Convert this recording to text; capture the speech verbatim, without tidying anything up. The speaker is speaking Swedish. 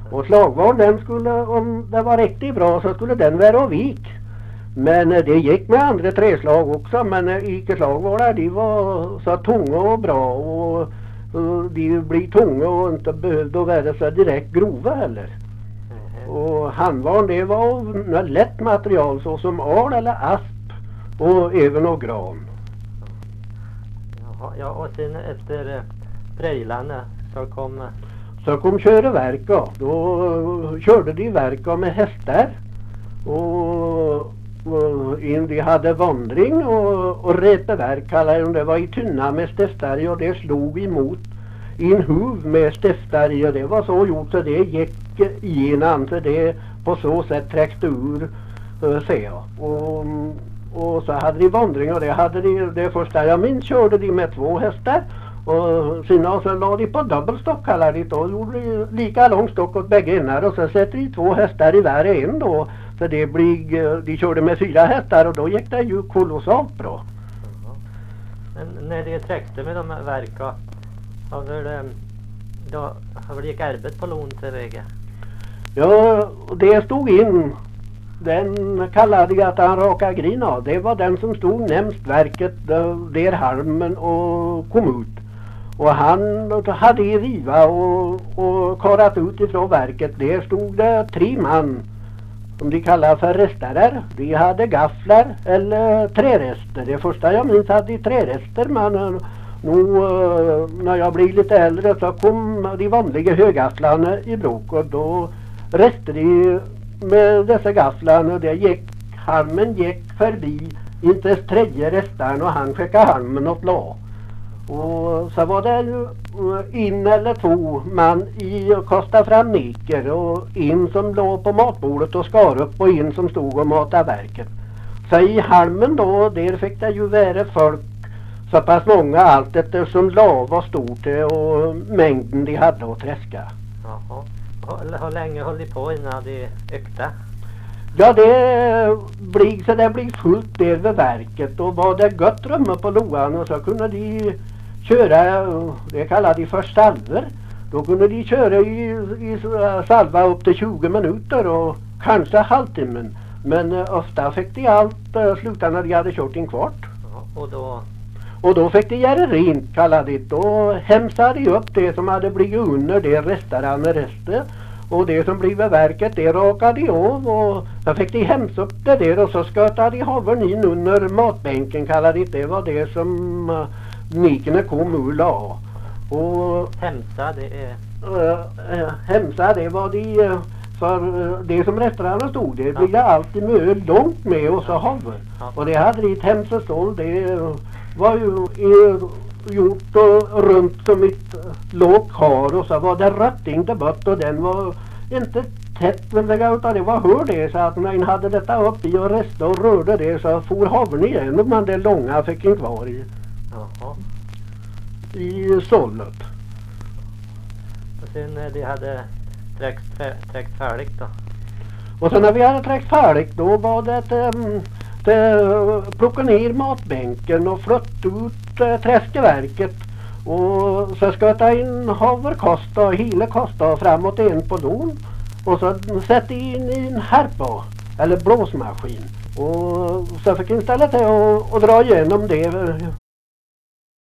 Och slagvarn, den skulle, om det var riktigt bra så skulle den vara av vik. Men eh, det gick med andra träslag också, men eh, ikeslagvarnar de var så tunga och bra och, och de blir tunga och inte behövde vara så direkt grova heller. Och handvarn det var av lätt material så som al eller asp och även av gran. Jaha, ja, och sen efter eh, Brejlarna så kom... Så kom köra verka. Då körde de verka med hästar. Och, och in de hade vandring och, och repeverk kallade de det. var i tunna med stäftarg och det slog emot i en huv med stäftarg och det var så gjort så det gick igenom så det på så sätt träckte ur uh, se jag. Och, och så hade de vandring och det hade de, det första jag minns körde de med två hästar. Och sen så la de på dubbelstock kallar de då. Gjorde de lika lång stock åt bägge ändar och så sätter de två hästar i var en då. Så det blir, de körde med fyra hästar och då gick det ju kolossalt bra. Men när de träckte med de här verka, har det, då har det gick arbet på lån till vägen? Ja, det stod in. Den kallade jag att han raka grin av. Det var den som stod nämst verket där halmen och kom ut. Och han hade i riva och, och karat ut ifrån verket. Där stod det tre man som de kallar för restarer. De hade gafflar eller trärester. Det första jag minns hade de trärester, men nu när jag blev lite äldre så kom de vanliga högafflarna i bruk och då reste de med dessa gafflarna och det gick, halmen gick förbi inte tredje restaren och han skickade halmen åt la. Och så var det en eller två man i och kastade fram niker och en som låg på matbordet och skar upp och en som stod och matade verket. Så i halmen då, där fick det ju vara folk så pass många allt eftersom la var stort och mängden de hade att träska. Jaha. Hur länge höll de på innan de ökta? Ja, det blir så det blir fullt där vid verket och var det gott rumme på loan och så kunde de köra, det kallade de för salver. Då kunde de köra i, i salva upp till tjugo minuter och kanske halvtimmen. Men uh, ofta fick de allt uh, sluta när de hade kört en kvart. Ja, och då? Och då fick de göra rent kallade det. Då hämsade de upp det som hade blivit under det restaurang resten. Och det som blev verket det rakade de av och så fick de hämsa upp det där och så skötade de havern in under matbänken kallade det. Det var det som uh, nikerna kom ur la. Och hämsa det är... Uh, uh, hämsa det var de... Uh, för uh, det som restaurangen stod det blev ja. alltid mycket långt med och så ja. haver. Ja. Och det hade de ett hämsestål det uh, var ju uh, gjort uh, runt som ett uh, lågt kar och så var det rötting där bort och den var inte tätt men det, utan det var hör det så att när en hade detta upp i och resta och rörde det så for havern igen och man det långa fick en kvar i. Jaha. I sållet. Och sen när de hade träckt, träckt färdigt då? Och sen när vi hade träckt färdigt då var det att um, det, plocka ner matbänken och flytta ut uh, träskeverket och så sköta in haverkosta och hela kosta framåt en på don och så sätta in i en härpa eller blåsmaskin och så fick jag ställa till och, och dra igenom det